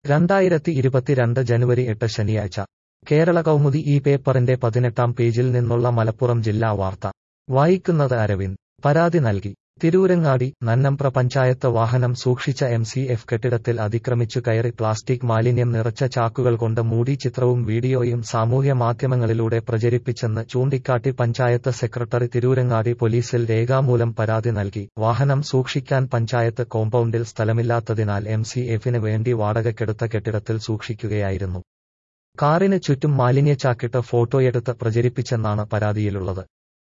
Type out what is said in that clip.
2022 ജനുവരി 8 ശനിയാഴ്ച കേരള കൗമുദി ഈ പേപ്പറിന്റെ 18-ാം പേജിൽ നിന്നുള്ള മലപ്പുറം ജില്ലാ വാർത്ത വായിക്കുന്നത് അരവിന്ദ്. പരാതി നൽകി തിരൂരങ്ങാടി. നന്നമ്പ്ര പഞ്ചായത്ത് വാഹനം സൂക്ഷിച്ച MCF കെട്ടിടത്തിൽ അതിക്രമിച്ചു കയറി പ്ലാസ്റ്റിക് മാലിന്യം നിറച്ച ചാക്കുകൾ കൊണ്ട് മൂടി ചിത്രവും വീഡിയോയും സാമൂഹ്യ മാധ്യമങ്ങളിലൂടെ പ്രചരിപ്പിച്ചെന്ന് ചൂണ്ടിക്കാട്ടി പഞ്ചായത്ത് സെക്രട്ടറി തിരൂരങ്ങാടി പോലീസിൽ രേഖാമൂലം പരാതി നൽകി. വാഹനം സൂക്ഷിക്കാൻ പഞ്ചായത്ത് കോമ്പൗണ്ടിൽ സ്ഥലമില്ലാത്തതിനാൽ MCFന് വേണ്ടി വാടകയ്ക്കെടുത്ത കെട്ടിടത്തിൽ സൂക്ഷിക്കുകയായിരുന്നു. കാറിന് ചുറ്റും മാലിന്യച്ചാക്കിട്ട് ഫോട്ടോയെടുത്ത് പ്രചരിപ്പിച്ചെന്നാണ് പരാതിയിലുള്ളത്.